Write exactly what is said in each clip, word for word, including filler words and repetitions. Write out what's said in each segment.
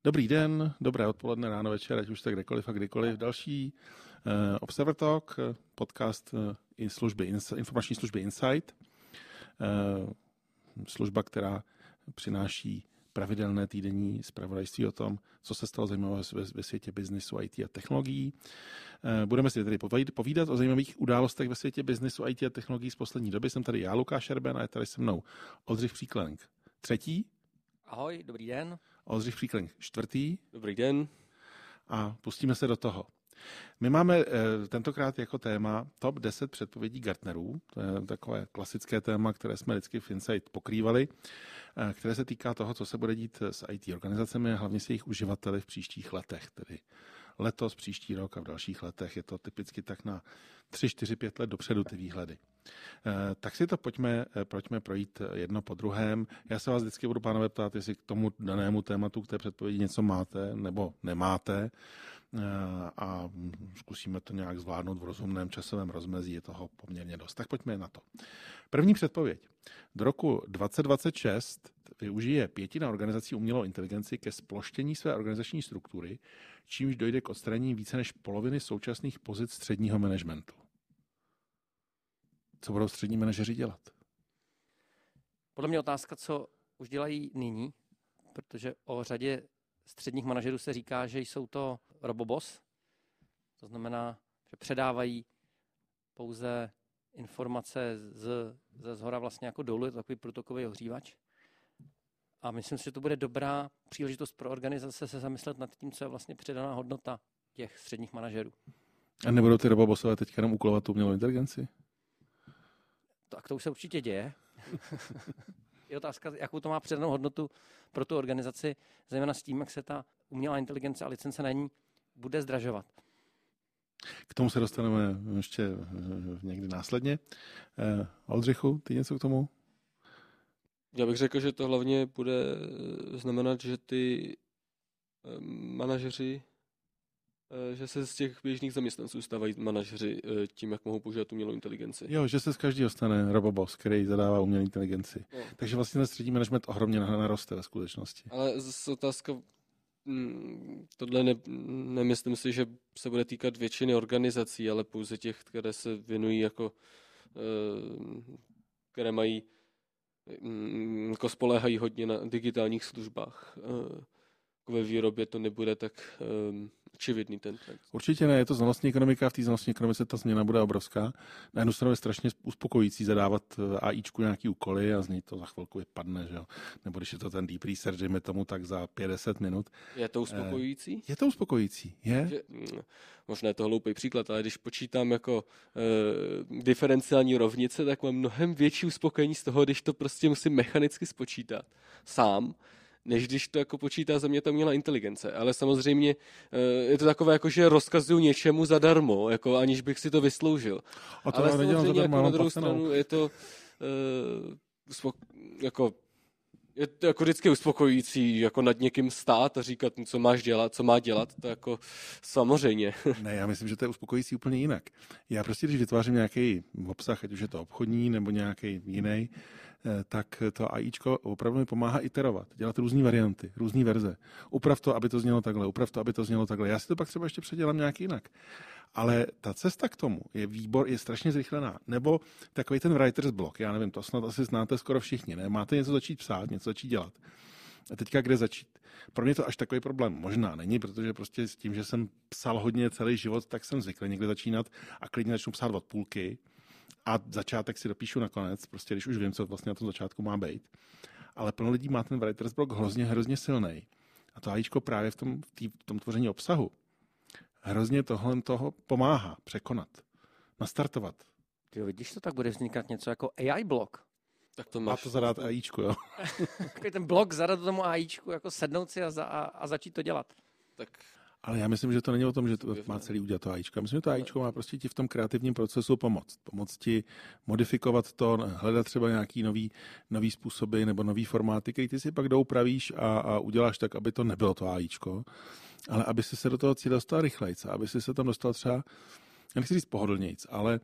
Dobrý den, dobré odpoledne, ráno, večer, ať už jste kdekoliv a kdykoliv. Další uh, Observer Talk, podcast uh, i služby, informační služby Insight. Uh, služba, která přináší pravidelné týdenní zpravodajství o tom, co se stalo zajímavého ve, ve světě biznisu, í té a technologií. Uh, budeme si tedy povídat o zajímavých událostech ve světě biznisu, í té a technologií z poslední doby. Jsem tady já, Lukáš Šerben, a je tady se mnou Oldřich Příklenk třetí. Ahoj, dobrý den. Oldřich Příklenk čtvrtý. Dobrý den. A pustíme se do toho. My máme e, tentokrát jako téma top deset předpovědí Gartnerů. To je takové klasické téma, které jsme vždycky v Insight pokrývali, e, které se týká toho, co se bude dít s í té organizacemi a hlavně s jejich uživateli v příštích letech. Tedy letos, příští rok a v dalších letech. Je to typicky tak na tři, čtyři, pět let dopředu ty výhledy. E, tak si to pojďme, pojďme projít jedno po druhém. Já se vás vždycky budu, pánové, ptát, jestli k tomu danému tématu, k té předpovědi něco máte nebo nemáte. A zkusíme to nějak zvládnout v rozumném časovém rozmezí, je toho poměrně dost. Tak pojďme na to. První předpověď. Do roku dvacet dvacet šest využije pětina organizací umělou inteligenci ke sploštění své organizační struktury, čímž dojde k odstranění více než poloviny současných pozic středního managementu. Co budou střední manažeři dělat? Podle mě otázka, co už dělají nyní, protože o řadě středních manažerů se říká, že jsou to roboboss, to znamená, že předávají pouze informace z, ze zhora vlastně jako dolů, je to takový průtokový ohřívač. A myslím si, že to bude dobrá příležitost pro organizace se zamyslet nad tím, co je vlastně přidaná hodnota těch středních manažerů. A nebudou ty robobosové teď jenom úkolovat tu umělou inteligenci? Tak to už se určitě děje. Je otázka, jakou to má přidanou hodnotu pro tu organizaci, zejména s tím, jak se ta umělá inteligence a licence na ní bude zdražovat. K tomu se dostaneme ještě někdy následně. Eh, Oldřichu, ty něco k tomu? Já bych řekl, že to hlavně bude znamenat, že ty manažeři, že se z těch běžných zaměstnanců stávají manažeři tím, jak mohou používat umělou inteligenci. Jo, že se z každého stane roboboss, který zadává umělou inteligenci. No. Takže vlastně ten střední management ohromně naroste ve skutečnosti. Ale zase otázka, tohle ne, nemyslím si, že se bude týkat většiny organizací, ale pouze těch, které se věnují jako, které mají, jako spoléhají hodně na digitálních službách. Ve výrobě to nebude tak um, očividný ten trend. Určitě ne, je to znalostní ekonomika a v té znalostní ekonomice ta změna bude obrovská. Na jednu stranu je strašně uspokojící zadávat AIčku nějaký úkoly a z něj to za chvilku vypadne, že jo. Nebo když je to ten deep research, dejme tomu tak za pět deset minut. Je to uspokojící? Je to uspokojící, je. Že, možná je to hloupý příklad, ale když počítám jako uh, diferenciální rovnice, tak mám mnohem větší uspokojení z toho, když to prostě musím mechanicky spočítat sám, než když to jako počítá za mě ta umělá inteligence. Ale samozřejmě je to takové, jako že rozkazuju něčemu zadarmo, jako aniž bych si to vysloužil. A to ale samozřejmě zadarmo, jako na druhou stranu je to uh, jako je to jako vždycky uspokojující jako nad někým stát a říkat, co máš dělat, co má dělat, to jako samozřejmě. Ne, já myslím, že to je uspokojující úplně jinak. Já prostě, když vytvářím nějaký obsah, ať už je to obchodní nebo nějaký jiný, tak to AIčko opravdu mi pomáhá iterovat, dělat různé varianty, různé verze. Uprav to, aby to znělo takhle, uprav to, aby to znělo takhle. Já si to pak třeba ještě předělám nějak jinak. Ale ta cesta k tomu je výbor, je strašně zrychlená. Nebo takový ten writer's block, já nevím, to snad asi znáte skoro všichni, ne? Máte něco začít psát, něco začít dělat. A teďka kde začít? Pro mě to až takový problém možná není, protože prostě s tím, že jsem psal hodně celý život, tak jsem zvyklý někde začínat a klidně začnu psát od půlky. A začátek si dopíšu nakonec, prostě když už vím, co vlastně na tom začátku má být. Ale plno lidí má ten writer's block hrozně, hrozně silnej. A to AIčko právě v tom, v, tý, v tom tvoření obsahu hrozně tohle toho pomáhá překonat, nastartovat. Ty vidíš, to tak bude vznikat něco jako á í blok. Tak to máš. Má to zadat AIčku, jo? Takový ten blok zadat tomu AIčku, jako sednout si a, za, a, a začít to dělat. Tak. Ale já myslím, že to není o tom, že to má celý udělat to AIčko. Myslím, že to AIčko má prostě ti v tom kreativním procesu pomoct. Pomoct ti modifikovat to, hledat třeba nějaký nový, nový způsoby nebo nový formáty, který ty si pak doupravíš a, a uděláš tak, aby to nebylo to AIčko, ale aby si se do toho cíle dostal rychlejc, aby si se tam dostal třeba, já nechci říct pohodlnějc, ale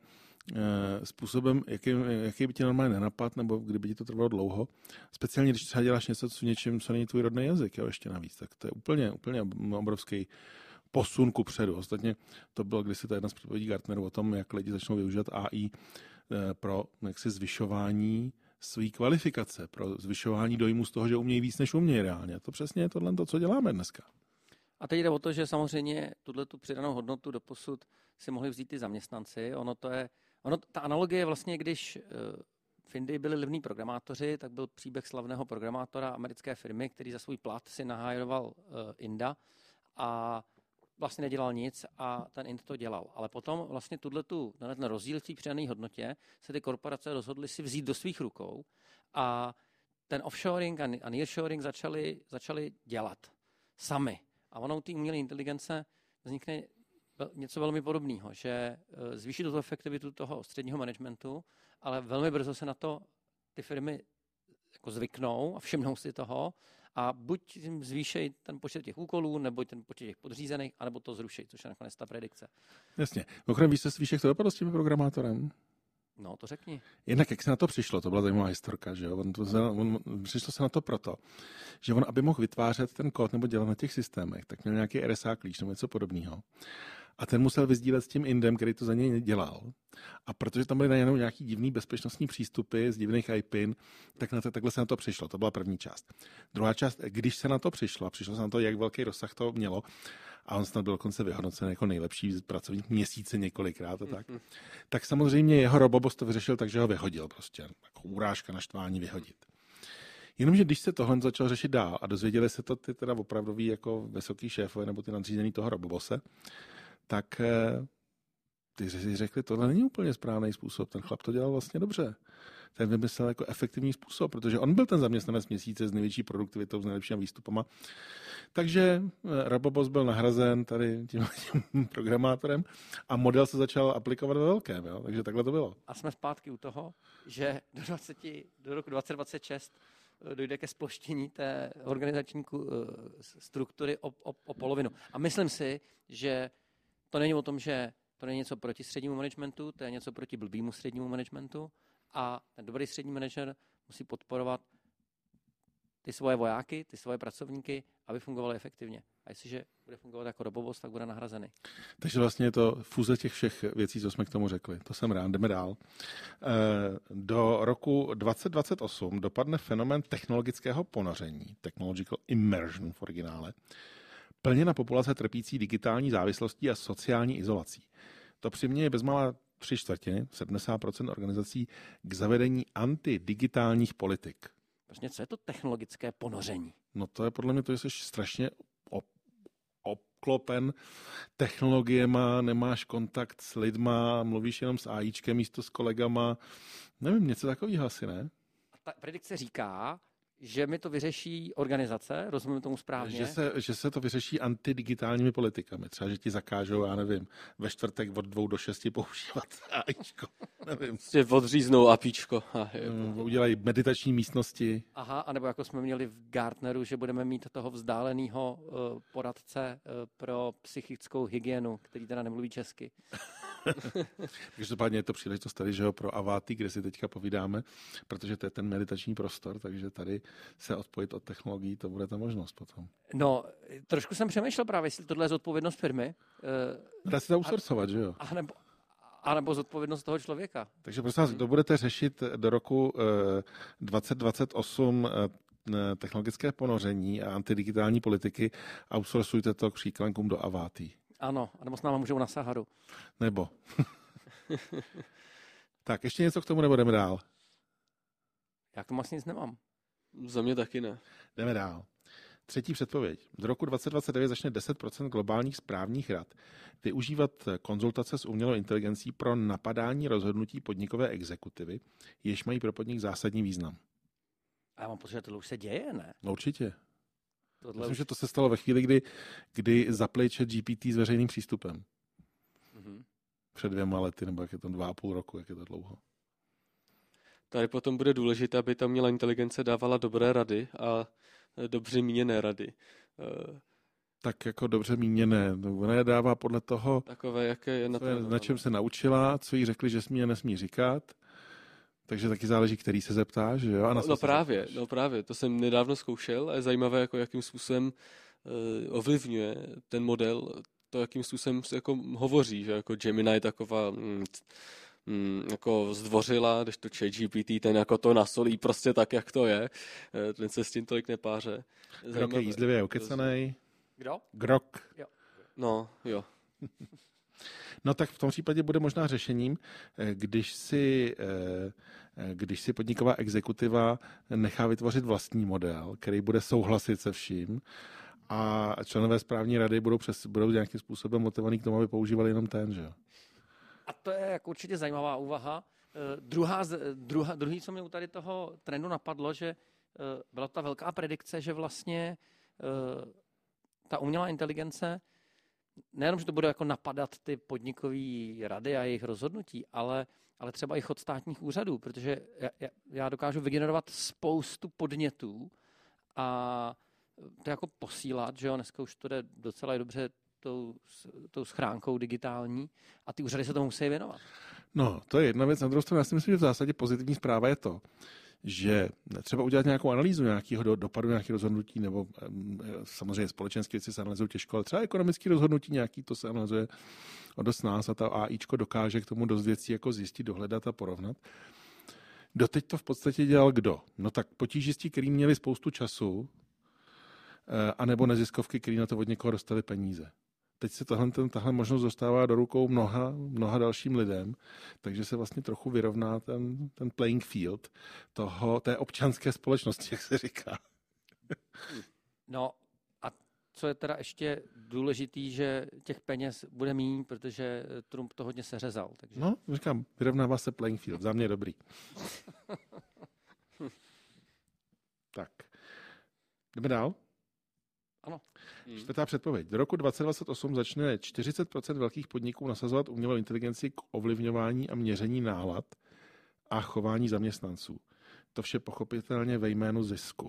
způsobem, jaký, jaký by ti normálně nenapad, nebo kdyby ti to trvalo dlouho. Speciálně, když třeba děláš něco, co něčím, co není tvůj rodný jazyk, jo, ještě navíc, tak to je úplně, úplně obrovský posun ku předu. Ostatně to bylo kdysi to jedna z předpovědí Gartnerů o tom, jak lidi začnou využívat A I pro jaksi zvyšování své kvalifikace, pro zvyšování dojmu z toho, že umějí víc, než umějí reálně. To přesně je tohle, to, co děláme dneska. A teď jde o to, že samozřejmě tuhle tu přidanou hodnotu doposud si mohli vzít i zaměstnanci. Ono to je, ono, ta analogie je vlastně, když v Indii byli levní programátoři, tak byl příběh slavného programátora americké firmy, který za svůj plat si nahájoval Inda a vlastně nedělal nic a ten Ind to dělal. Ale potom vlastně tuto ten rozdíl v té přidané hodnotě se ty korporace rozhodly si vzít do svých rukou a ten offshoring a nearshoring začali, začali dělat sami. A ono u té umělé inteligence vznikne něco velmi podobného, že zvýší tu efektivitu toho středního managementu, ale velmi brzo se na to ty firmy jako zvyknou a všimnou si toho a buď jim zvýšejí ten počet těch úkolů, nebo ten počet těch podřízených, anebo to zrušejí, což je nakonec ta predikce. Jasně. Mimochodem, víš, víš, jak to dopadlo s tím programátorem? No, to řekni. Jednak jak se na to přišlo, to byla zajímavá historka, že jo? On to, on, přišlo se na to proto, že on, aby mohl vytvářet ten kód nebo dělat na těch systémech, tak měl nějaký R S A klíč nebo něco podobného. A ten musel vysdílet s tím Indem, který to za něj dělal. A protože tam byly najednou nějaký divný bezpečnostní přístupy z divných I P I N, tak na to, takhle se na to přišlo. To byla první část. Druhá část, když se na to přišlo, a přišlo se na to, jak velký rozsah to mělo, a on snad byl dokonce vyhodnocen jako nejlepší pracovník měsíce několikrát a tak, mm-hmm. tak samozřejmě jeho Robobos to vyřešil tak, že ho vyhodil prostě. Jako urážka, naštvání vyhodit. Jenomže když se tohle začal řešit dál a dozvěděli se to ty teda opravdoví jako vysoký šéfové nebo ty nadřízený toho Robobose, tak ty si řekli, tohle není úplně správný způsob. Ten chlap to dělal vlastně dobře. Ten vymyslel jako efektivní způsob, protože on byl ten zaměstnanec měsíce s největší produktivitou, s nejlepšími výstupama. Takže Robobos byl nahrazen tady tím, tím programátorem a model se začal aplikovat ve velkém. Jo? Takže takhle to bylo. A jsme zpátky u toho, že do, dvacet, do roku dvacet dvacet šest dojde ke sploštění té organizační struktury o, o, o polovinu. A myslím si, že to není o tom, že to není něco proti střednímu managementu, to je něco proti blbýmu střednímu managementu a ten dobrý střední manažer musí podporovat ty svoje vojáky, ty svoje pracovníky, aby fungovali efektivně. A jestliže bude fungovat jako Robobos, tak bude nahrazený. Takže vlastně je to fúze těch všech věcí, co jsme k tomu řekli. To jsem rád, jdeme dál. Do roku dvacet dvacet osm dopadne fenomén technologického ponoření, technological immersion v originále, plně na populace trpící digitální závislostí a sociální izolací. To přiměje bezmála tři čtvrtiny, sedmdesát procent organizací k zavedení antidigitálních politik. Vlastně co je to technologické ponoření? No to je podle mě to, že jsi strašně obklopen technologiema, nemáš kontakt s lidma, mluvíš jenom s AIčkem místo s kolegama. Nevím, něco takového asi, ne? A ta predikce říká, že mi to vyřeší organizace, rozumím tomu správně? Že se, že se to vyřeší antidigitálními politikami. Třeba, že ti zakážou, já nevím, ve čtvrtek od dvou do šesti používat AIčko. Nevím. Prostě odříznou apíčko. A udělají meditační místnosti. Aha, anebo jako jsme měli v Gartneru, že budeme mít toho vzdáleného uh, poradce uh, pro psychickou hygienu, který teda nemluví česky. Každopádně je to příležitost tady, že jo, pro Aváty, kde si teďka povídáme, protože to je ten meditační prostor, takže tady se odpojit od technologií, to bude ta možnost potom. No, trošku jsem přemýšlel právě, jestli tohle je zodpovědnost firmy. Dá se to outsourcovat, že jo? A nebo, a nebo zodpovědnost toho člověka. Takže prosím vás, kdo budete řešit do roku dvacet dvacet osm technologické ponoření a antidigitální politiky, outsourcujte to k příklenkům do Aváty. Ano, anebo s náma můžou na Saharu. Nebo. Tak, ještě něco k tomu, nebo jdeme dál? Já k tomu asi nic nemám. Za mě taky ne. Jdeme dál. Třetí předpověď. Do roku dvacet dvacet devět začne deset procent globálních správních rad využívat konzultace s umělou inteligencí pro napadání rozhodnutí podnikové exekutivy, jež mají pro podnik zásadní význam. A já mám pocit, že tohle už se děje, ne? No, určitě. Tohle Myslím, už... že to se stalo ve chvíli, kdy, kdy zapli ChatGPT s veřejným přístupem. Mm-hmm. Před dvěma lety, nebo jak je to dva a půl roku, jak je to dlouho. Tady potom bude důležité, aby ta umělá inteligence dávala dobré rady a dobře míněné rady. tak jako dobře míněné. Ona je dává podle toho, Takové, jaké je na, je, na čem se naučila, co jí řekli, že smí a nesmí říkat. Takže taky záleží, který se zeptáš, že jo? A na no, no právě, no právě, to jsem nedávno zkoušel a je zajímavé, jako jakým způsobem uh, ovlivňuje ten model to, jakým způsobem se jako hovoří, že jako Gemini je taková mm, mm, jako zdvořila, když to ChatGPT ten jako to nasolí prostě tak, jak to je. Ten se s tím tolik nepáře. Grok je jízlivě ukecenej. Kdo? Grok. Jo. No, jo. No tak v tom případě bude možná řešením, když si, když si podniková exekutiva nechá vytvořit vlastní model, který bude souhlasit se vším a členové správní rady budou, přes, budou nějakým způsobem motivovaní k tomu, aby používali jenom ten, že jo? A to je jako určitě zajímavá úvaha. Uh, druhá, druhá, druhý, co mě u tady toho trendu napadlo, že uh, byla ta velká predikce, že vlastně uh, ta umělá inteligence nejenom, že to bude jako napadat ty podnikové rady a jejich rozhodnutí, ale, ale třeba i chod státních úřadů, protože já, já dokážu vygenerovat spoustu podnětů a to jako posílat, že jo, dneska už to jde docela dobře tou, tou schránkou digitální a ty úřady se tomu musí věnovat. No, to je jedna věc. Na druhou stranu, já si myslím, že v zásadě pozitivní zpráva je to, že třeba udělat nějakou analýzu nějakého do, dopadu nějakého rozhodnutí, nebo samozřejmě společenské věci se analyzují těžko, ale třeba ekonomické rozhodnutí nějaký, to se analyzuje o dost nás a ta AIčko dokáže k tomu dost věcí jako zjistit, dohledat a porovnat. Doteď to v podstatě dělal kdo? No tak potížisti, který měli spoustu času, anebo neziskovky, který na to od někoho dostali peníze. Teď se tahle, ten, tahle možnost dostává do rukou mnoha, mnoha dalším lidem, takže se vlastně trochu vyrovná ten, ten playing field toho, té občanské společnosti, jak se říká. No a co je teda ještě důležitý, že těch peněz bude méně, protože Trump to hodně seřezal. Takže... No, říkám, vyrovnává se playing field, za mě dobrý. Tak, jdeme dál? Ano. Čtvrtá předpověď. Do roku dvacet dvacet osm začne čtyřicet procent velkých podniků nasazovat umělou inteligenci k ovlivňování a měření nálad a chování zaměstnanců. To vše pochopitelně ve jménu zisku.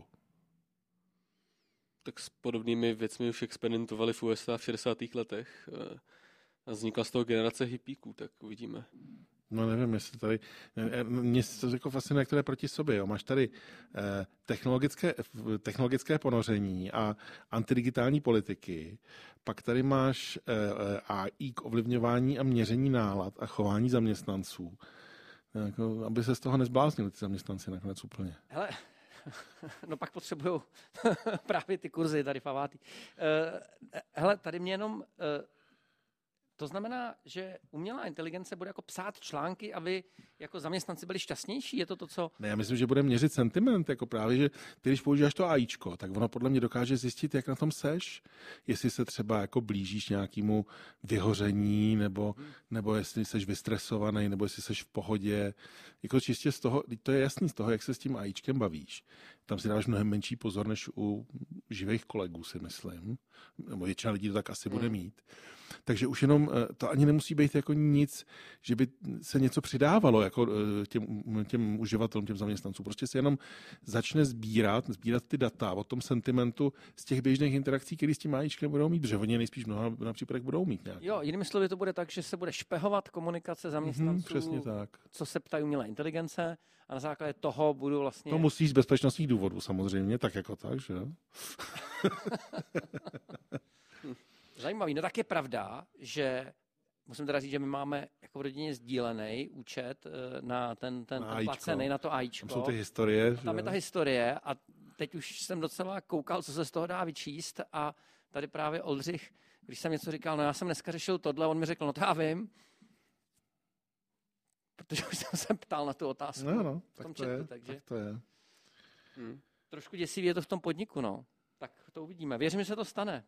Tak s podobnými věcmi už experimentovali v U S A v šedesátých letech a vznikla z toho generace hippíků, tak uvidíme. No nevím, jestli tady... Mně se to jako fascinuje, jak to je proti sobě. Jo. Máš tady eh, technologické, technologické ponoření a antidigitální politiky, pak tady máš eh, A I k ovlivňování a měření nálad a chování zaměstnanců. Jako, aby se z toho nezbláznili ty zaměstnanci nakonec úplně. Hele, no pak potřebuju právě ty kurzy tady v Avátý. Uh, hele, tady mě jenom... Uh, To znamená, že umělá inteligence bude jako psát články, aby jako zaměstnanci byli šťastnější? Je to to, co... Ne, já myslím, že bude měřit sentiment, jako právě, že ty, když používáš to AIčko, tak ono podle mě dokáže zjistit, jak na tom seš, jestli se třeba jako blížíš nějakému vyhoření, nebo, hmm. nebo jestli seš vystresovaný, nebo jestli seš v pohodě. Jako čistě z toho, to je jasný z toho, jak se s tím AIčkem bavíš. Tam si dáš mnohem menší pozor, než u živých kolegů, si myslím. Nebo většina lidí to tak asi hmm. bude mít. Takže už jenom to ani nemusí být jako nic, že by se něco přidávalo jako těm, těm uživatelům, těm zaměstnancům. Prostě se jenom začne sbírat, sbírat ty data o tom sentimentu z těch běžných interakcí, které s tím AIčkem budou mít, protože oni nejspíš mnoha na případech budou mít nějak. Jo, jinými slovy to bude tak, že se bude špehovat komunikace zaměstnanců, mm-hmm, přesně tak. Co se ptají umělé inteligence a na základě toho budu vlastně... To musí z bezpečnostních důvodů samozřejmě, tak jako tak, že jo? Zajímavý. No tak je pravda, že musím teda říct, že my máme jako v rodině sdílený účet na ten, ten, ten placený, na to AIčko. Tam jsou ty historie. Tam je ta historie a teď už jsem docela koukal, co se z toho dá vyčíst a tady právě Oldřich, když jsem něco říkal, no já jsem dneska řešil tohle, on mi řekl, no to já vím, protože už jsem se ptal na tu otázku. No, no, v tom tak, to chatu, je, takže... tak to je. Hmm. Trošku děsivý je to v tom podniku, no. Tak to uvidíme. Věřím, že se to stane.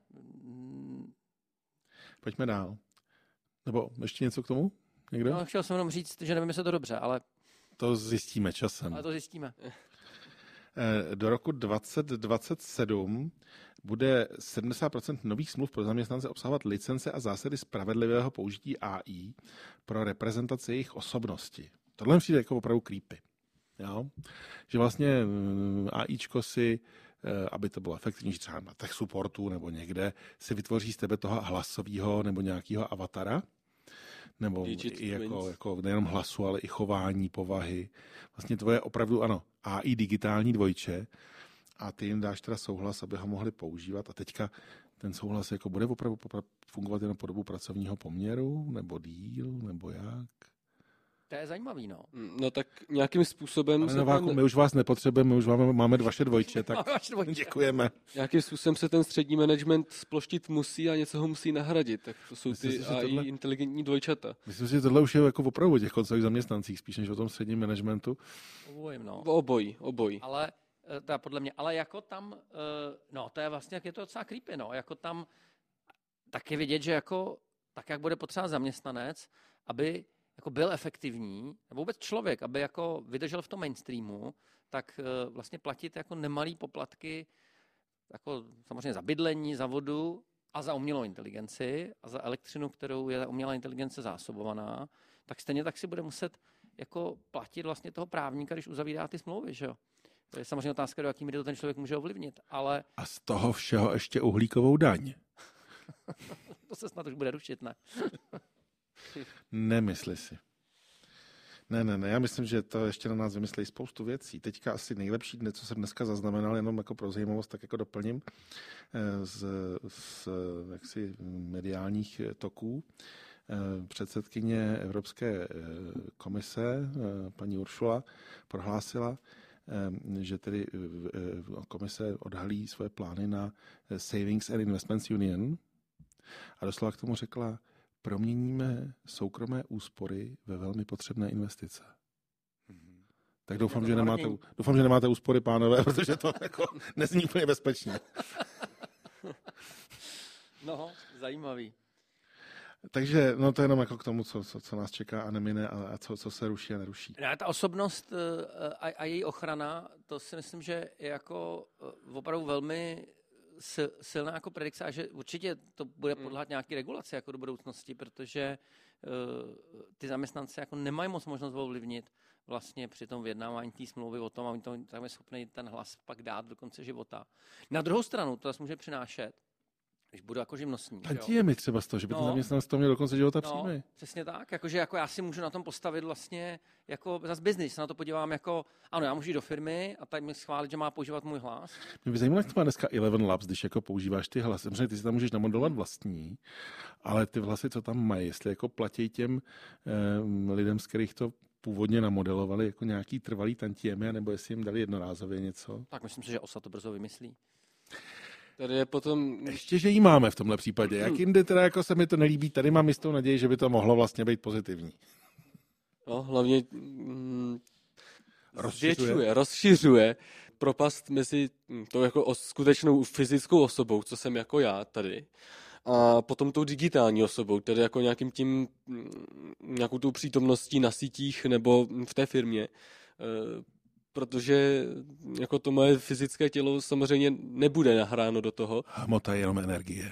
Pojďme dál. Nebo ještě něco k tomu? Někdo? No, chtěl jsem jenom říct, že nevím, jestli je to dobře, ale... To zjistíme časem. Ale to zjistíme. Do roku dvacet dvacet sedm bude sedmdesát procent nových smluv pro zaměstnance obsahovat licence a zásady spravedlivého použití A I pro reprezentaci jejich osobnosti. Tohle mi přijde jako opravdu creepy. Jo? Že vlastně AIčko si, aby to bylo efektivní, třeba na tech supportu nebo někde, si vytvoří z tebe toho hlasového nebo nějakého avatara, nebo i jako, jako nejenom hlasu, ale i chování, povahy. Vlastně tvoje opravdu, ano, A I digitální dvojče a ty jim dáš teda souhlas, aby ho mohli používat a teďka ten souhlas jako bude opravdu fungovat jenom po dobu pracovního poměru, nebo díl, nebo jak? To je zajímavý, no. No tak nějakým způsobem... Ale Nováku, ten... my už vás nepotřebujeme, my už máme, máme vaše dvojče, tak dvojče. Děkujeme. Nějakým způsobem se ten střední management sploštit musí a něco ho musí nahradit. Tak to jsou Myslím ty si, A I tohle... inteligentní dvojčata. Myslím si, že tohle už je jako opravdu o těch koncových zaměstnancích, spíš než o tom středním managementu. Obojím, no. Obojí, obojí. Ale teda podle mě, ale jako tam, no to je vlastně, jak je to docela creepy, no, jako tam tak je vidět, že jako, tak jak bude potřeba zaměstnanec, aby jako byl efektivní, nebo vůbec člověk, aby jako vydržel v tom mainstreamu, tak vlastně platit jako nemalý poplatky, jako samozřejmě za bydlení, za vodu a za umělou inteligenci a za elektřinu, kterou je umělá inteligence zásobovaná, tak stejně tak si bude muset jako platit vlastně toho právníka, když uzavírá ty smlouvy, že jo. To je samozřejmě otázka, do jaký míry to ten člověk může ovlivnit, ale... A z toho všeho ještě uhlíkovou daň. To se snad už bude rušit, ne? Nemysli si. Ne, ne, ne, já myslím, že to ještě na nás vymyslí spoustu věcí. Teďka asi nejlepší dne, co jsem dneska zaznamenal, jenom jako pro zajímavost, tak jako doplním z, z jaksi mediálních toků. Předsedkyně Evropské komise, paní Ursula, prohlásila, že tedy komise odhalí svoje plány na Savings and Investments Union a doslova k tomu řekla, proměníme soukromé úspory ve velmi potřebné investice. Mm-hmm. Tak doufám, že nemáte, doufám, že nemáte úspory, pánové, protože to jako nezní úplně bezpečně. No, zajímavý. Takže no to je jenom jako k tomu, co, co, co nás čeká a nemine a, a co, co se ruší a neruší. No, ta osobnost a, a její ochrana, to si myslím, že je jako opravdu velmi silná jako predikce a že určitě to bude podléhat nějaký regulaci jako do budoucnosti, protože uh, ty zaměstnanci jako nemají moc možnost ovlivnit vlastně při tom vyjednávání té smlouvy o tom, a oni to tam je schopný ten hlas pak dát do konce života. Na druhou stranu to zase může přinášet, když budu jako živnostník. Tantiemi třeba z toho, že by no, ten zaměstnanec to měl do konce života no, příjmy. Přesně tak, jakože jako já si můžu na tom postavit vlastně jako zase biznis, na to podívám jako, ano, já můžu jít do firmy a tady mi schválit, že má používat můj hlas. Mě by zajímalo, jak to má dneska Eleven Labs, když jako používáš ty hlasy. Samozřejmě ty si tam můžeš namodelovat vlastní, ale ty hlasy, co tam mají, jestli jako platí těm eh, lidem, z kterých to původně namodelovali, jako nějaký trvalý tantiemy, nebo jestli jim dali jednorázově něco. Tak myslím si, že O S A to brzo vymyslí. Tady je potom... Ještě, že jí máme v tomhle případě. Jak jinde teda jako se mi to nelíbí, tady mám jistou naději, že by to mohlo vlastně být pozitivní. No, hlavně mm, rozšiřuje. Zvětšuje, rozšiřuje propast mezi tou jako o, skutečnou fyzickou osobou, co jsem jako já tady, a potom tou digitální osobou, tedy jako nějakým tím, nějakou tou přítomností na sítích nebo v té firmě. E, protože jako to moje fyzické tělo samozřejmě nebude nahráno do toho. Hmota je jenom energie.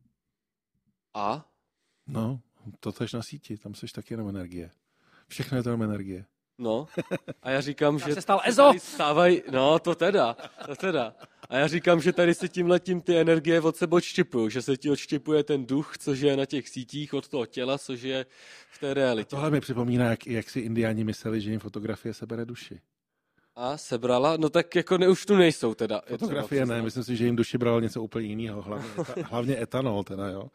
A? No, to tež na síti, tam seš taky jenom energie. Všechno je to jenom energie. No, a já říkám, já že... se stal Ezo! Stávají, no, to teda, to teda. A já říkám, že tady se tímhletím ty energie od sebe odštěpují, že se ti odštěpuje ten duch, což je na těch sítích od toho těla, což je v té realitě. A tohle mi připomíná, jak, jak si indiáni mysleli, že jim fotografie sebere duši. A sebrala? No tak jako ne, už tu nejsou teda. Fotografie ne, myslím si, že jim duši bralo něco úplně jiného, hlavně, eta, hlavně etanol teda, jo.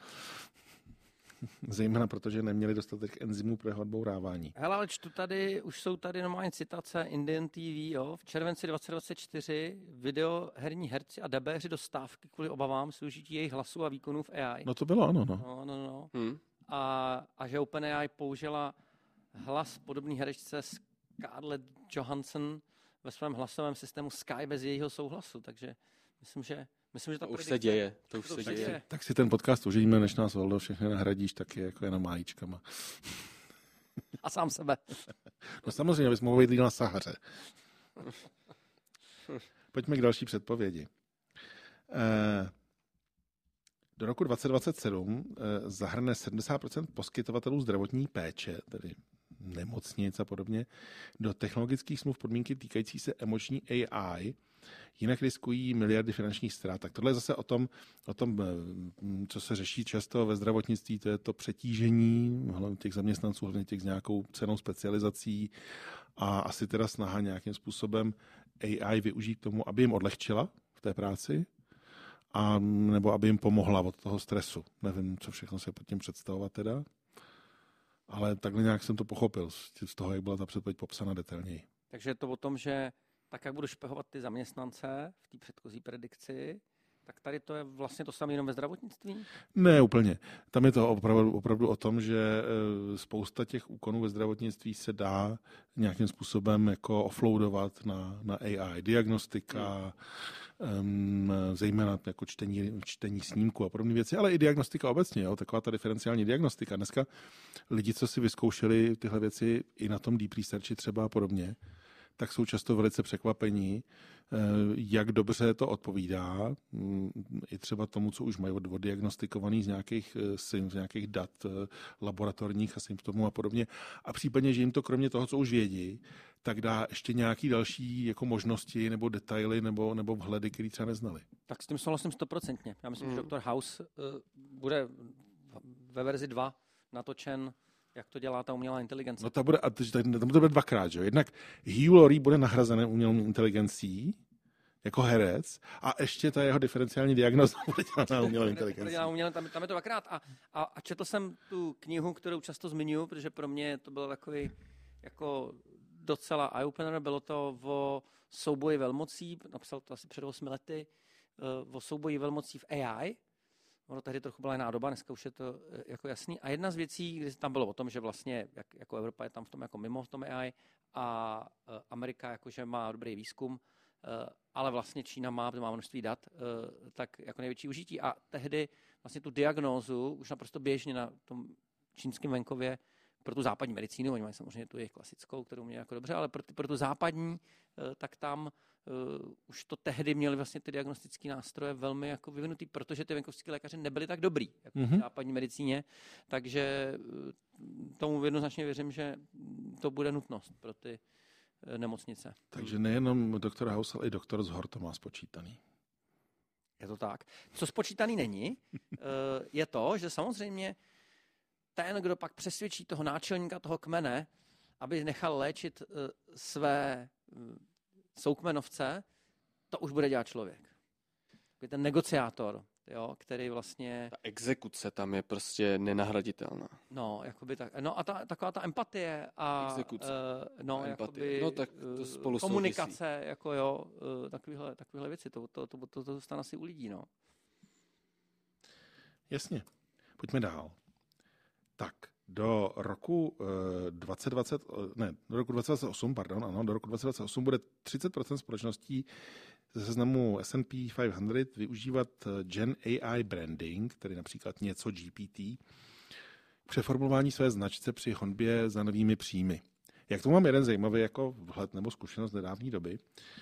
Zejména protože neměli dostatek enzymů pro jeho odbourávání. Hele, ale čtu tady, už jsou tady normální citace Indian T V, jo. V červenci dvacet dvacet čtyři video herní herci a dabéři do stávky kvůli obavám s využití jejich hlasů a výkonů v A I. No to bylo, ano, no. No, no, no. Hmm. A, a že OpenAI použila hlas podobný herečce Scarlett Johansson ve svém hlasovém systému Sky bez jejího souhlasu, takže myslím, že Myslím, že ta to už predikce, se děje. To už to se se děje. děje. Tak si ten podcast užijeme, než nás Voldo všechny nahradíš taky jako jenom májíčkama. A sám sebe. No samozřejmě, bys mohl být líl na Sahaře. Pojďme k další předpovědi. Do roku dvacet dvacet sedm zahrne sedmdesát procent poskytovatelů zdravotní péče, tedy nemocnic a podobně, do technologických smluv podmínky týkající se emoční A I, jinak riskují miliardy finančních ztrát. Tak tohle je zase o tom, o tom, co se řeší často ve zdravotnictví, to je to přetížení hlavně těch zaměstnanců, hlavně těch s nějakou cenou specializací a asi teda snaha nějakým způsobem A I využít k tomu, aby jim odlehčila v té práci, a nebo aby jim pomohla od toho stresu. Nevím, co všechno se pod tím představovat teda, ale takhle nějak jsem to pochopil z toho, jak byla ta předpověď popsána detailněji. Takže je to o tom, že tak, jak budu špehovat ty zaměstnance v té předchozí predikci, tak tady to je vlastně to samé jenom ve zdravotnictví? Ne, úplně. Tam je to opravdu, opravdu o tom, že spousta těch úkonů ve zdravotnictví se dá nějakým způsobem jako offloadovat na, na A I. Diagnostika, hmm. um, zejména jako čtení, čtení snímku a podobné věci, ale i diagnostika obecně, jo, taková ta diferenciální diagnostika. Dneska lidi, co si vyzkoušeli tyhle věci i na tom deep researchi třeba a podobně, tak jsou často velice překvapení, jak dobře to odpovídá, i třeba tomu, co už mají oddiagnostikovaný z nějakých, z nějakých dat laboratorních a symptomů a podobně. A případně, že jim to kromě toho, co už vědí, tak dá ještě nějaký další jako možnosti nebo detaily nebo, nebo vhledy, které třeba neznali. Tak s tím souhlasím stoprocentně. Já myslím, mm. že doktor House uh, bude ve verzi dva natočen, jak to dělá ta umělá inteligence. No ta bude, a tam to bude dvakrát, že jo. Jednak Hugh Laurie bude nahrazen umělou inteligencí jako herec a ještě ta jeho diferenciální diagnóza bude dělaná umělou inteligencí. Tam, tam je to dvakrát. A, a, a četl jsem tu knihu, kterou často zmiňuji, protože pro mě to bylo takový jako docela eye-opener. Bylo to o souboji velmocí, napsal to asi před osmi lety, o souboji velmocí v A I. Ono tehdy trochu byla jiná doba, dneska už je to jako jasný. A jedna z věcí, kdy tam bylo o tom, že vlastně jak, jako Evropa je tam v tom jako mimo v tom A I a uh, Amerika jakože má dobrý výzkum, uh, ale vlastně Čína má, má množství dat, uh, tak jako největší užití. A tehdy vlastně tu diagnózu už naprosto běžně na tom čínském venkově pro tu západní medicínu, oni mají samozřejmě tu jejich klasickou, kterou mě jako dobře, ale pro, ty, pro tu západní, uh, tak tam Uh, už to tehdy měli vlastně ty diagnostické nástroje velmi jako vyvinutý, protože ty venkovští lékaři nebyli tak dobrý jako mm-hmm. v západní medicíně, takže uh, tomu jednoznačně věřím, že to bude nutnost pro ty uh, nemocnice. Takže nejenom doktor House, ale i doktor Zhor to má spočítaný. Je to tak. Co spočítaný není, uh, je to, že samozřejmě ten, kdo pak přesvědčí toho náčelníka toho kmene, aby nechal léčit uh, své uh, soukmenovce, to už bude dělat člověk. Ten negociátor, jo, který vlastně... Ta exekuce tam je prostě nenahraditelná. No, jakoby tak. No a ta, taková ta empatie a... Exekuce. Uh, no, a jakoby... No tak to spolu komunikace, souvisí. jako jo, uh, takovýhle, takovýhle věci. To, to, to, to, to zůstane asi u lidí, no. Jasně. Pojďme dál. Tak. Do roku dvacet dvacet, ne, do roku dvacet dvacet osm, pardon, ano, do roku dvacet dvacet osm bude třicet procent společností ze seznamu S and P pět set využívat Gen A I branding, tedy například něco G P T, k přeformulování své značce při honbě za novými příjmy. Jak to mám jeden zajímavý jako vhled nebo zkušenost nedávné doby.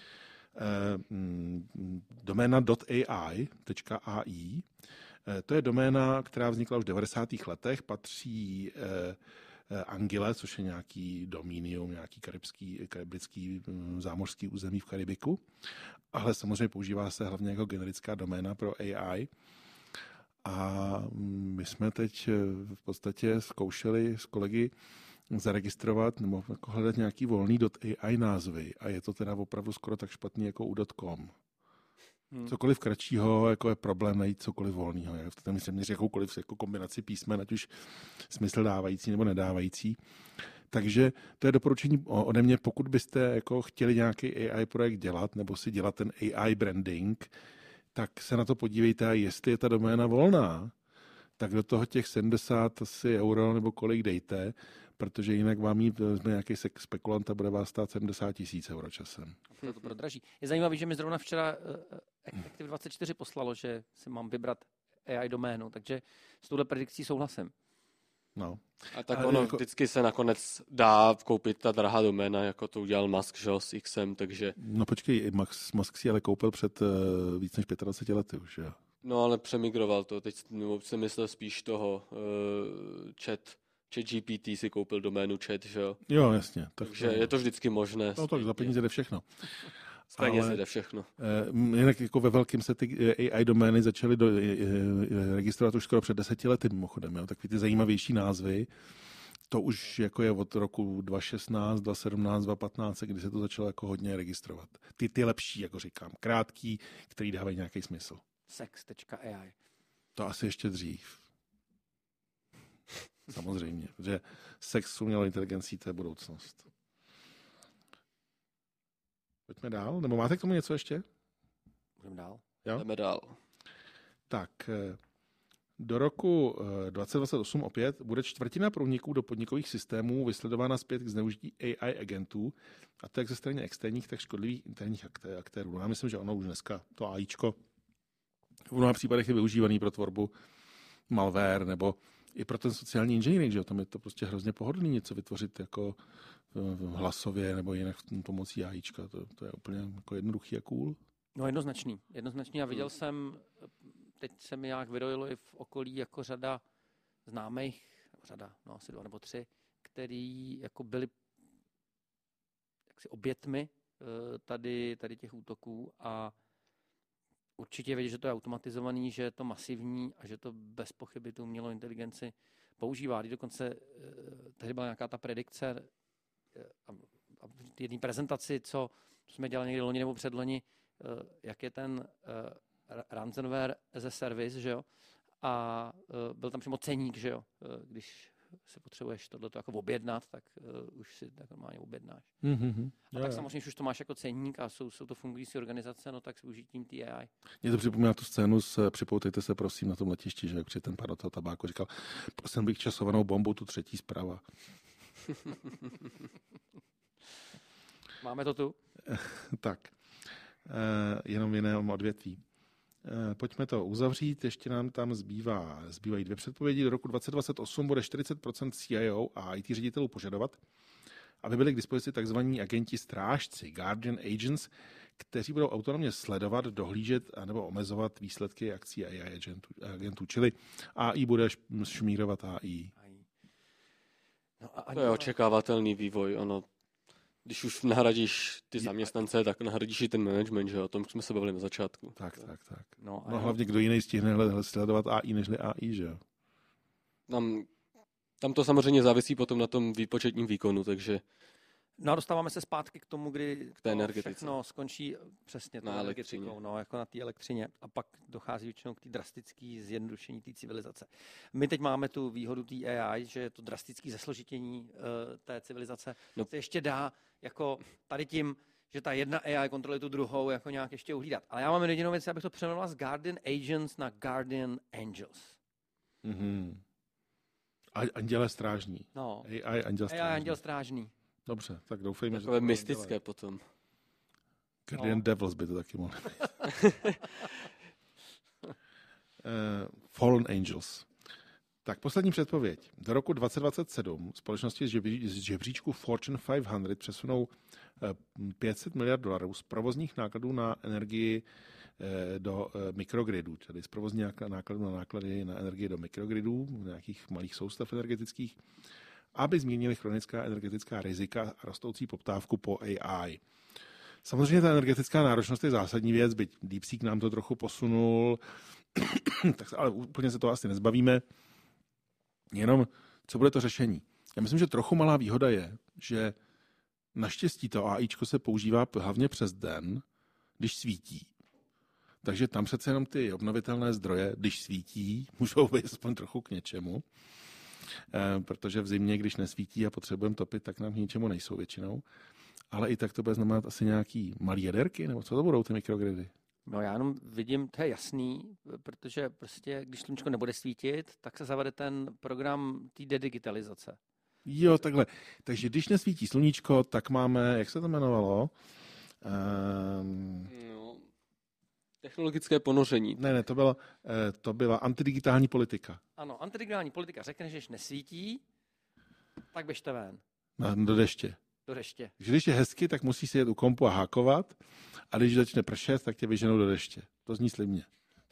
Doména .ai, .ai, to je doména, která vznikla už v devadesátých letech, patří eh, Anguille, což je nějaký dominium, nějaký karibský, karibský zámořský území v Karibiku, ale samozřejmě používá se hlavně jako generická doména pro A I. A my jsme teď v podstatě zkoušeli s kolegy zaregistrovat nebo jako hledat nějaký volný .ai názvy a je to teda opravdu skoro tak špatný jako u .com. Hmm. Cokoliv kratšího, jako je problém najít cokoliv volného. To myslím, že jakoukoliv jako kombinaci písmen, ať už smysl dávající nebo nedávající. Takže to je doporučení ode mě, pokud byste jako chtěli nějaký A I projekt dělat nebo si dělat ten A I branding, tak se na to podívejte, a jestli je ta doména volná, tak do toho těch sedmdesát asi euro nebo kolik dejte, protože jinak vám jí nějaký spekulant a bude vás stát sedmdesát tisíc euro časem. To to prodraží. Je zajímavé, že mi zrovna včera Active dvacet čtyři poslalo, že si mám vybrat A I doménu, takže s touhle predikcí souhlasím. No. A tak a ono jako... vždycky se nakonec dá koupit ta drahá doména, jako to udělal Musk, že, s Xem, takže... No počkej, Musk, Musk si ale koupil před uh, víc než dvaceti pěti lety už, jo? No ale přemigroval to, teď no, jsem myslel spíš toho uh, chat ChatGPT si koupil doménu chat, že jo? Jo, jasně. Tak Takže je to vždycky možné. No tak za peníze jde všechno. Z peněz jde všechno. Uh, jinak jako ve velkým se ty A I domény začaly do, uh, registrovat už skoro před deseti lety mimochodem. Jo? Takový ty zajímavější názvy. To už jako je od roku dva tisíce šestnáct, dva tisíce sedmnáct, dva tisíce patnáct, kdy se to začalo jako hodně registrovat. Ty, ty lepší, jako říkám, krátký, který dávají nějaký smysl. sex tečka A I. To asi ještě dřív. Samozřejmě, protože sex s umělou inteligencí, to je budoucnost. Pojďme dál, nebo máte k tomu něco ještě? Můžeme dál. Jo? Jdeme dál. Tak, do roku dvacet dvacet osm opět bude čtvrtina průniků do podnikových systémů vysledována zpět k zneužití A I agentů, a to jak ze strany externích, tak škodlivých interních aktérů. Já myslím, že ono už dneska, to AIčko, v mnoha případech je využívaný pro tvorbu malware, nebo i pro ten sociální inženýring, že jo, tam je to prostě hrozně pohodlný něco vytvořit jako hlasově nebo jinak pomocí AIčka, to, to je úplně jako jednoduchý a cool. No jednoznačný, jednoznačný a viděl jsem, teď se mi nějak vyrojilo i v okolí jako řada známých, řada, no asi dva nebo tři, který jako byli jaksi obětmi tady, tady těch útoků a určitě vědí, že to je automatizovaný, že je to masivní a že to bez pochyby tu umělou inteligenci používá. Když dokonce tehdy byla nějaká ta predikce a, a v jedné prezentaci, co jsme dělali někdy loni nebo předloni, jak je ten uh, ransomware as a service, že jo? A uh, byl tam přímo ceník, že jo? Uh, když si potřebuješ tohleto jako objednat, tak uh, už si tak normálně objednáš. Mm-hmm. A tak samozřejmě, když už to máš jako ceník a jsou, jsou to fungující organizace, no tak s využitím té A I. Mě to připomíná tu scénu s připoutejte se prosím na tom letišti, že jak přijde ten pán do toho tabáku říkal, prosím bych časovanou bombu, tu třetí zprava. Máme to tu? Tak. Uh, jenom v jiném odvětví. Uh, pojďme to uzavřít, ještě nám tam zbývá, zbývají dvě předpovědi. Do roku dvacet dvacet osm bude čtyřicet procent C I O a I T ředitelů požadovat, aby byli k dispozici takzvaní agenti strážci, guardian agents, kteří budou autonomně sledovat, dohlížet anebo omezovat výsledky akcí A I agentů, agentů, čili A I bude šmírovat A I. No a to je očekávatelný vývoj, ano. Když už nahradíš ty zaměstnance, tak nahradíš i ten management, že jo? O tom jsme se bavili na začátku. Tak, tak, tak. No, no hlavně kdo jiný stihne sledovat A I nežli A I, že jo? Tam, tam to samozřejmě závisí potom na tom výpočetním výkonu, takže... No a dostáváme se zpátky k tomu, kdy k té energetice. Všechno skončí přesně na elektřině. No, jako na té elektřině. A pak dochází většinou k té drastické zjednodušení té civilizace. My teď máme tu výhodu té A I, že je to drastické zesložitění uh, té civilizace. No. Se ještě dá jako tady tím, že ta jedna A I kontroluje tu druhou, jako nějak ještě uhlídat. Ale já mám jedinou věc, abych to přeměnila z Guardian Agents na Guardian Angels. Mhm. Anděle strážní. No. A I anděl strážní. A I anděl strážný. Dobře, tak doufejme, takové že to mystické dělat. Potom. Guardian no. Devils by to taky mohly být. uh, Fallen Angels. Tak poslední předpověď. Do roku dvacet dvacet sedm společnosti z, žebří, z žebříčku Fortune pět set přesunou uh, pět set miliard dolarů z provozních nákladů na energii uh, do uh, mikrogridů, tedy z provozních nákladů na náklady na energii do mikrogridů, nějakých malých soustav energetických, aby zmírnili chronická energetická rizika a rostoucí poptávku po A I. Samozřejmě ta energetická náročnost je zásadní věc, byť DeepSeek nám to trochu posunul, tak, ale úplně se to asi nezbavíme. Jenom, co bude to řešení? Já myslím, že trochu malá výhoda je, že naštěstí to AIčko se používá hlavně přes den, když svítí. Takže tam přece jenom ty obnovitelné zdroje, když svítí, můžou být aspoň trochu k něčemu. Protože v zimě, když nesvítí a potřebujeme topit, tak nám k ničemu nejsou většinou. Ale i tak to bude znamenat asi nějaký malý jaderky, nebo co to budou ty mikrogridy? No já jenom vidím, to je jasný, protože prostě, když sluníčko nebude svítit, tak se zavede ten program té dedigitalizace. Jo, takhle. Takže když nesvítí sluníčko, tak máme, jak se to jmenovalo? Um... No, technologické ponoření. Ne, ne, to byla, to byla antidigitální politika. Ano, antidigitální politika. Řekne, že když nesvítí, tak běžte ven. Na, do deště. Do deště. Když je hezky, tak musí sedět u kompu a hákovat, a když začne pršet, tak tě vyženou do deště. To zní slibně.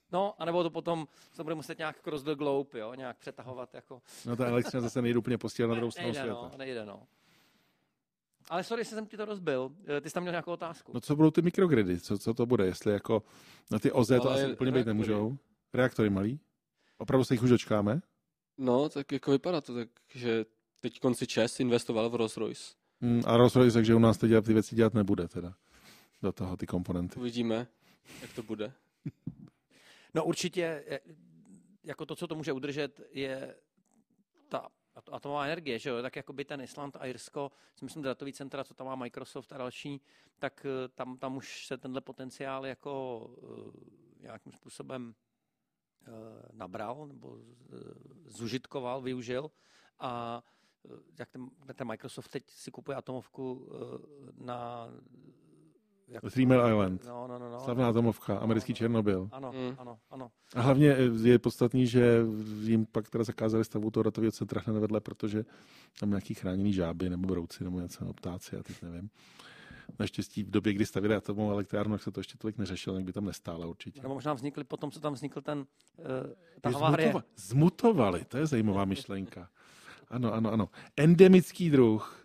No, anebo to potom to bude muset nějak cross the globe, jo, nějak přetahovat jako. No ta elektřina zase nejde úplně postěl na druhou stranu nejde, světa. No, nejde, no. Ale sorry, jestli jsem ti to rozbil. Ty jsi tam měl nějakou otázku. No co budou ty mikrogridy? Co, co to bude? Jestli jako na ty O Z to asi úplně být nemůžou. Reaktory malý? Opravdu se jich už dočkáme? No, tak jako vypadá to tak, že teď konci ČES investoval v Rolls-Royce. Hmm, a Rolls-Royce, takže u nás teď ty věci dělat nebude teda. Do toho ty komponenty. Uvidíme, jak to bude. No určitě, jako to, co to může udržet, je ta atomová energie, že jo, tak jako by ten Island a Irsko, si myslím, datový centra, co tam má Microsoft a další, tak tam, tam už se tenhle potenciál jako uh, nějakým způsobem uh, nabral nebo uh, zužitkoval, využil a uh, jak ten, ten Microsoft teď si kupuje atomovku uh, na Jak Three Mile Island. No, no, no, no. Slavná atomovka, americký no, no, Černobyl. Ano, mm. ano, ano. A hlavně je podstatný, že jim pak teda zakázali stavbu toho datového centra hned vedle, protože tam nějaký chráněný žáby nebo brouci nebo něco, no, ptáci, já teď nevím. Naštěstí v době, kdy stavili atomovou elektrárnu, tak se to ještě tolik neřešilo, tak by tam nestála určitě. Nebo možná vznikly potom, co tam vznikl ten uh, ta havárie. Zmutova- zmutovali, to je zajímavá myšlenka. Ano, ano, ano. Endemický druh.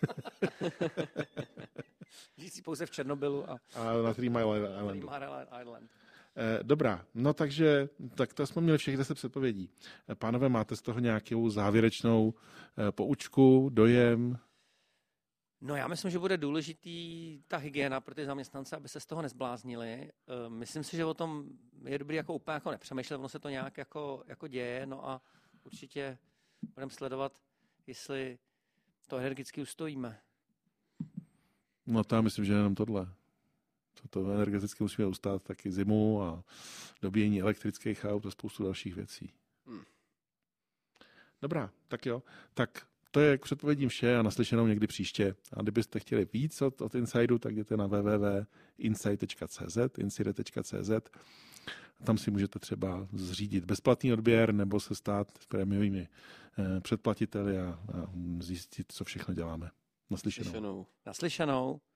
Žijící pouze v Černobylu a, a na Three Mile Islandu. Island. Dobrá, no takže tak to jsme měli všech deset předpovědí. Pánové, máte z toho nějakou závěrečnou poučku, dojem? No já myslím, že bude důležitý ta hygiena pro ty zaměstnance, aby se z toho nezbláznili. Myslím si, že o tom je dobrý jako úplně jako nepřemýšlet, ono se to nějak jako, jako děje, no a určitě budeme sledovat, jestli to energeticky ustojíme. No to já myslím, že jenom tohle. To energeticky musíme ustát taky zimu a dobíjení elektrických aut a spoustu dalších věcí. Hmm. Dobrá, tak jo. Tak to je k předpovědím vše a naslyšenou někdy příště. A kdybyste chtěli víc od, od Insideu, tak jděte na w w w tečka insight tečka c z, insider tečka c z. Tam si můžete třeba zřídit bezplatný odběr nebo se stát prémiovými eh, předplatiteli a, a zjistit, co všechno děláme. Naslyšenou. Naslyšenou. Naslyšenou.